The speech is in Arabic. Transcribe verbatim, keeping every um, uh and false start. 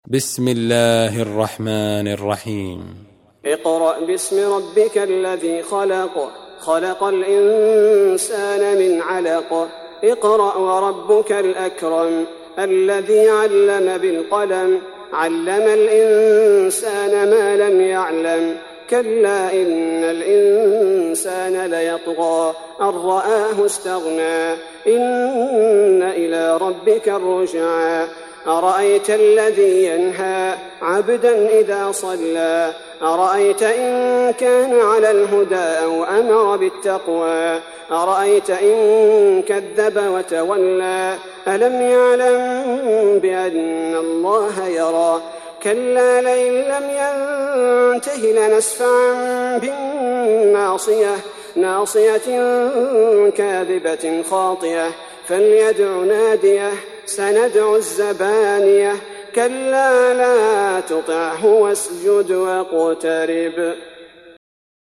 بسم الله الرحمن الرحيم. اقرأ باسم ربك الذي خلق خلق الإنسان من علق اقرأ وربك الأكرم الذي علم بالقلم علم الإنسان ما لم يعلم كلا إن الإنسان ليطغى أن رآه استغنى إن إلى ربك الرجعى أرأيت الذي ينهى عبدا إذا صلى أرأيت إن كان على الهدى أو أمر بالتقوى أرأيت إن كذب وتولى ألم يعلم بأن الله يرى كلا لئن لم ينته لنسفعا بالناصية ناصية كاذبة خاطئة فليدع ناديه سندع الزبانية كلا لا تطعه واسجد واقترب.